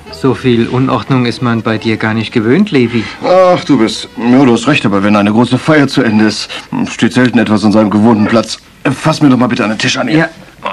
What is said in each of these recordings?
So viel Unordnung ist man bei dir gar nicht gewöhnt, Levi. Ach, du hast recht, aber wenn eine große Feier zu Ende ist, steht selten etwas an seinem gewohnten Platz. Fass mir doch mal bitte an den Tisch an. Ja.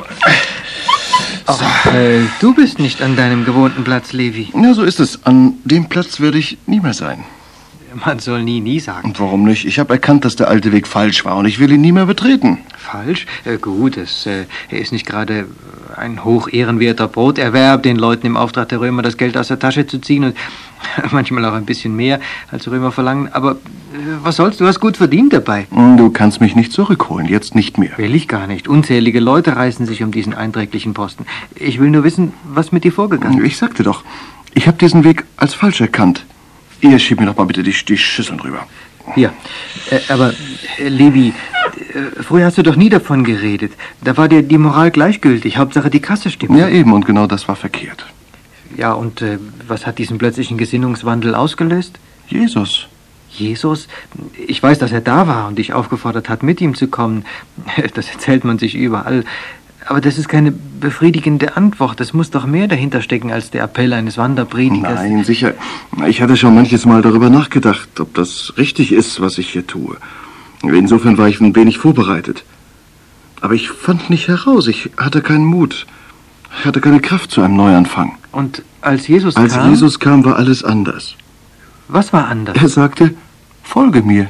So. Du bist nicht an deinem gewohnten Platz, Levi. Ja, so ist es. An dem Platz werde ich nie mehr sein. Man soll nie sagen. Und warum nicht? Ich habe erkannt, dass der alte Weg falsch war und ich will ihn nie mehr betreten. Falsch? Gut, er ist nicht gerade ein hochehrenwerter Broterwerb, den Leuten im Auftrag der Römer das Geld aus der Tasche zu ziehen und manchmal auch ein bisschen mehr, als die Römer verlangen. Aber was soll's, du hast gut verdient dabei. Du kannst mich nicht zurückholen, jetzt nicht mehr. Will ich gar nicht. Unzählige Leute reißen sich um diesen einträglichen Posten. Ich will nur wissen, was mit dir vorgegangen ist. Ich sagte doch, ich habe diesen Weg als falsch erkannt. Ihr schiebt mir doch mal bitte die Schüsseln rüber. Hier, aber Levi, früher hast du doch nie davon geredet. Da war dir die Moral gleichgültig. Hauptsache die Kasse stimmt. Ja, eben, und genau das war verkehrt. Ja, und was hat diesen plötzlichen Gesinnungswandel ausgelöst? Jesus. Jesus? Ich weiß, dass er da war und dich aufgefordert hat, mit ihm zu kommen. Das erzählt man sich überall. Aber das ist keine befriedigende Antwort. Es muss doch mehr dahinter stecken als der Appell eines Wanderpredigers. Nein, sicher. Ich hatte schon manches Mal darüber nachgedacht, ob das richtig ist, was ich hier tue. Insofern war ich ein wenig vorbereitet. Aber ich fand nicht heraus. Ich hatte keinen Mut. Ich hatte keine Kraft zu einem Neuanfang. Und als Jesus kam? Als Jesus kam, war alles anders. Was war anders? Er sagte, folge mir.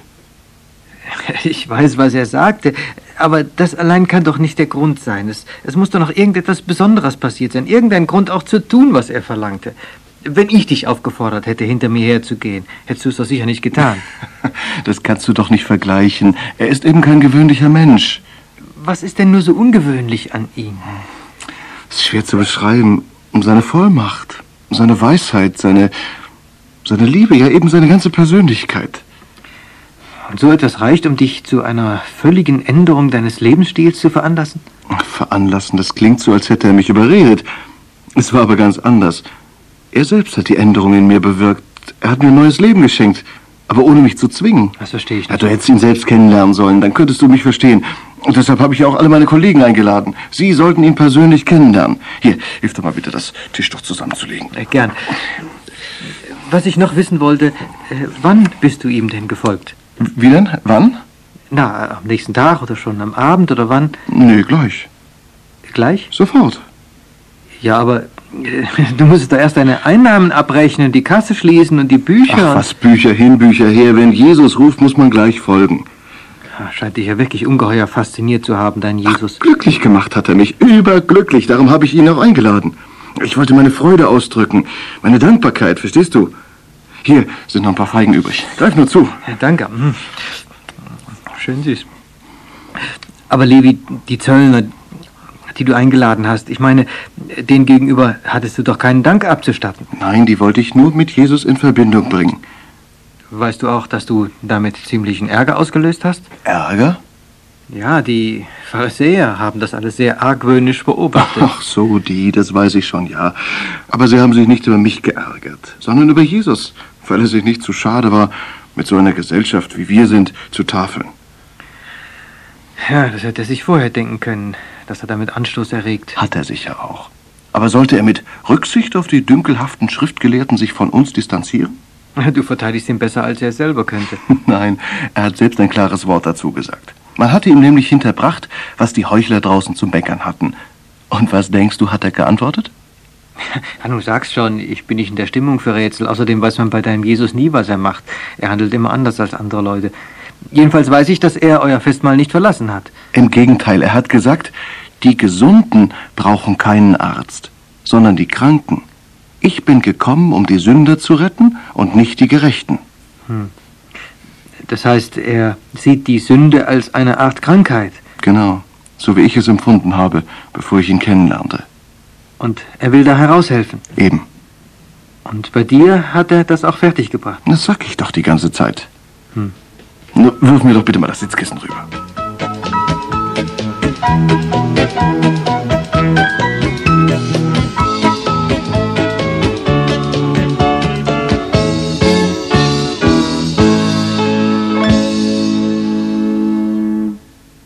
Ich weiß, was er sagte, aber das allein kann doch nicht der Grund sein. Es muss doch noch irgendetwas Besonderes passiert sein, irgendein Grund auch zu tun, was er verlangte. Wenn ich dich aufgefordert hätte, hinter mir herzugehen, hättest du es doch sicher nicht getan. Das kannst du doch nicht vergleichen. Er ist eben kein gewöhnlicher Mensch. Was ist denn nur so ungewöhnlich an ihm? Es ist schwer zu beschreiben. Seine Vollmacht, seine Weisheit, seine Liebe, ja eben seine ganze Persönlichkeit. Und so etwas reicht, um dich zu einer völligen Änderung deines Lebensstils zu veranlassen? Veranlassen, das klingt so, als hätte er mich überredet. Es war aber ganz anders. Er selbst hat die Änderung in mir bewirkt. Er hat mir ein neues Leben geschenkt, aber ohne mich zu zwingen. Das verstehe ich nicht. Ja, du hättest ihn selbst kennenlernen sollen, dann könntest du mich verstehen. Und deshalb habe ich auch alle meine Kollegen eingeladen. Sie sollten ihn persönlich kennenlernen. Hier, hilf doch mal bitte, das Tischtuch zusammenzulegen. Gern. Was ich noch wissen wollte, wann bist du ihm denn gefolgt? Wie denn? Wann? Na, am nächsten Tag oder schon am Abend oder wann? Nee, gleich. Gleich? Sofort. Ja, aber du musst doch erst deine Einnahmen abrechnen, die Kasse schließen und die Bücher. Ach, was Bücher hin, Bücher her. Wenn Jesus ruft, muss man gleich folgen. Scheint dich ja wirklich ungeheuer fasziniert zu haben, dein Jesus. Ach, glücklich gemacht hat er mich. Überglücklich. Darum habe ich ihn auch eingeladen. Ich wollte meine Freude ausdrücken. Meine Dankbarkeit, verstehst du? Hier sind noch ein paar Feigen übrig. Greif nur zu. Ja, danke. Schön süß. Aber Levi, die Zöllner, die du eingeladen hast, ich meine, denen gegenüber hattest du doch keinen Dank abzustatten. Nein, die wollte ich nur mit Jesus in Verbindung bringen. Weißt du auch, dass du damit ziemlichen Ärger ausgelöst hast? Ärger? Ja, die Pharisäer haben das alles sehr argwöhnisch beobachtet. Ach so, das weiß ich schon, ja. Aber sie haben sich nicht über mich geärgert, sondern über Jesus, weil er sich nicht zu schade war, mit so einer Gesellschaft, wie wir sind, zu tafeln. Ja, das hätte er sich vorher denken können, dass er damit Anstoß erregt. Hat er sicher auch. Aber sollte er mit Rücksicht auf die dünkelhaften Schriftgelehrten sich von uns distanzieren? Du verteidigst ihn besser, als er selber könnte. Nein, er hat selbst ein klares Wort dazu gesagt. Man hatte ihm nämlich hinterbracht, was die Heuchler draußen zu meckern hatten. Und was denkst du, hat er geantwortet? Ja, du sagst schon, ich bin nicht in der Stimmung für Rätsel. Außerdem weiß man bei deinem Jesus nie, was er macht. Er handelt immer anders als andere Leute. Jedenfalls weiß ich, dass er euer Festmahl nicht verlassen hat. Im Gegenteil, er hat gesagt, die Gesunden brauchen keinen Arzt, sondern die Kranken. Ich bin gekommen, um die Sünder zu retten und nicht die Gerechten. Das heißt, er sieht die Sünde als eine Art Krankheit. Genau, so wie ich es empfunden habe, bevor ich ihn kennenlernte. Und er will da heraushelfen. Eben. Und bei dir hat er das auch fertiggebracht. Das sag ich doch die ganze Zeit. Nur wirf mir doch bitte mal das Sitzkissen rüber.